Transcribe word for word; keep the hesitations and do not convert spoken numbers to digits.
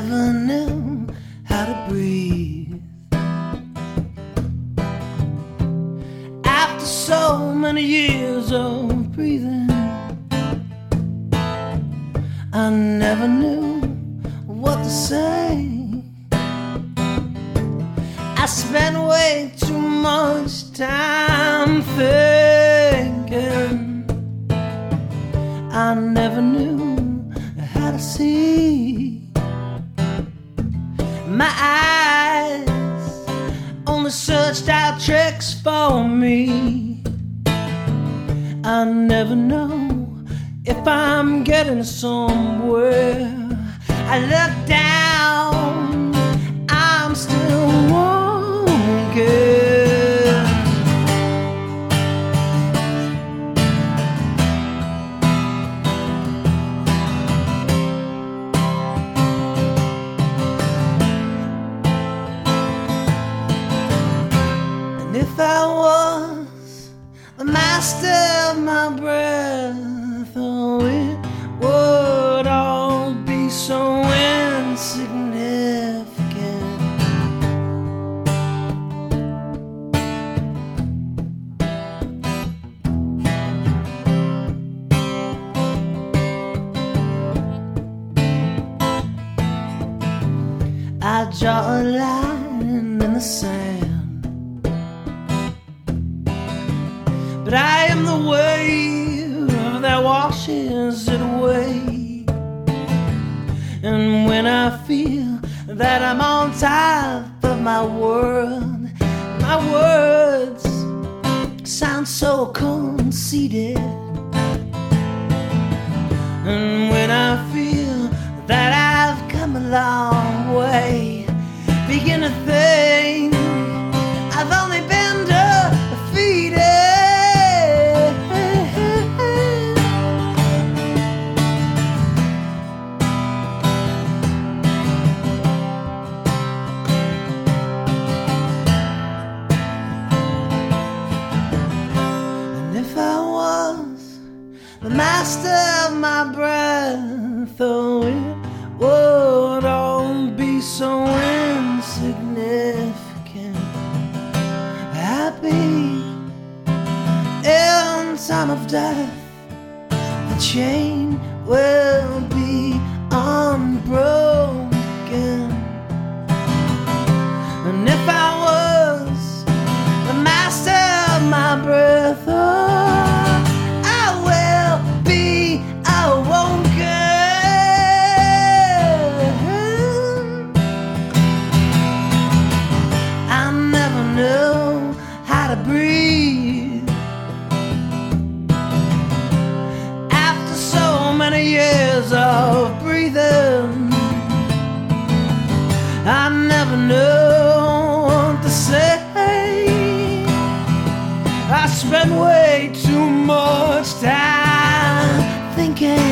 never knew how to breathe. After so many years of breathing, I never knew what to say. I spent way too much time thinking. I never knew how to see. My eyes only searched out tricks for me. I never know if I'm getting somewhere. I look down, I'm still walking. And if I was the master of my breath, oh, it would all be so insignificant. I draw a line in the sand, but I am the wave that washes it away. And when I feel that I'm on top of my world, my words sound so conceited. And when I feel that I've come a long way, begin to think I've only been defeated. And if I was the master of my breath, oh, it would all be so insignificant. Happy in time of death, the chain will be unbroken. And if I was the master of my breath, oh, I will be awoken. I never knew how to breathe. After so many years of breathing, I never knew what to say. I spent way too much time thinking.